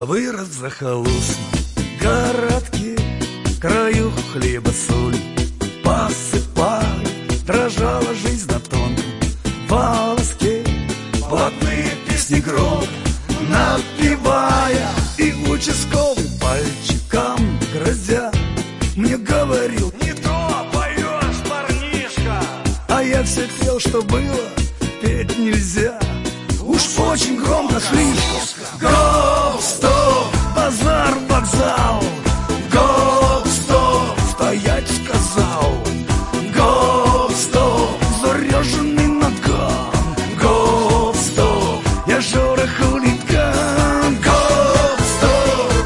Вырос в захолустном городке, краю хлеба соль посыпали. Дрожала жизнь на тонком волоске, блатные песни громко напевая. И участковый пальчиком грозя мне говорил: не то поешь, парнишка. а я все пел, что было, петь нельзя. Уж очень громко, слишком. Гоп-стоп, базар, вокзал. Гоп-стоп, стоять сказал. Гоп-стоп, заряженный наган. Гоп-стоп, я Жора хулиган. Гоп-стоп,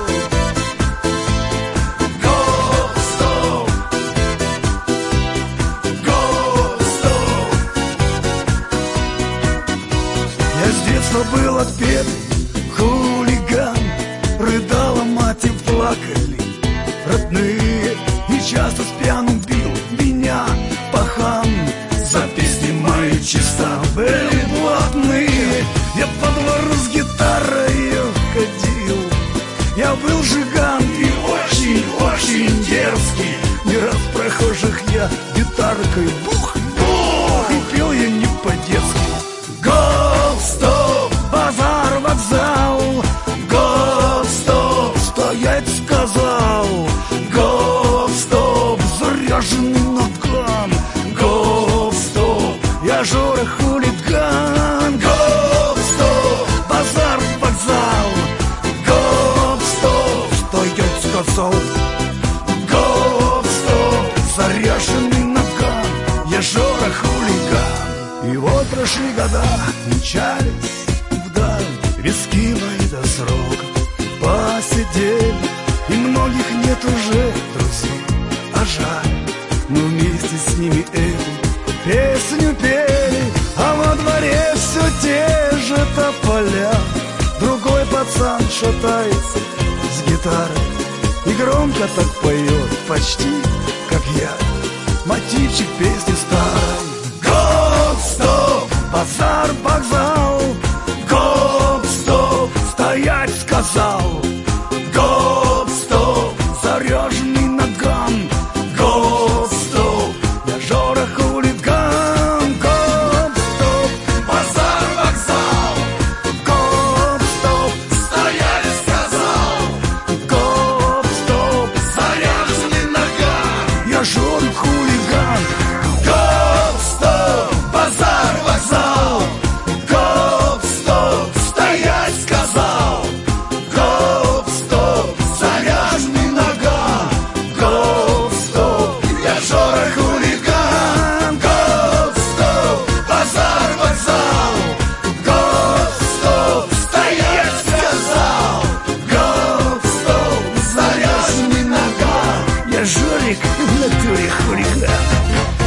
гоп-стоп, гоп-стоп. Я с детства был отпетый хулиган. Рыдала мать и плакали родные, и часто с пьяну бил меня пахан. За песни мои чисто были блатные. Я по двору с гитарой ходил. Я был жиган и очень-очень дерзкий. Не раз прохожих я гитаркой бух-бух, и пел я не по-детски. Гоп-стоп, базар, вокзал. Гоп-стоп, стоять сказал. Гоп-стоп, заряженный наган. Гоп-стоп, я Жора хулиган. Гоп-стоп, базар, вокзал. Гоп-стоп, стоять сказал. Гоп-стоп, заряженный наган. Я Жора хулиган. И вот прошли года, мчались вдаль виски мои до срока посидели, и многих нет уже друзей, а жаль. Мы вместе с ними эту песню пели, а во дворе все те же тополя. Другой пацан шатается с гитарой и громко так поет, почти как я, мотивчик песни старой. Гоп-стоп, базар, вокзал. Гоп-стоп, стоять сказал.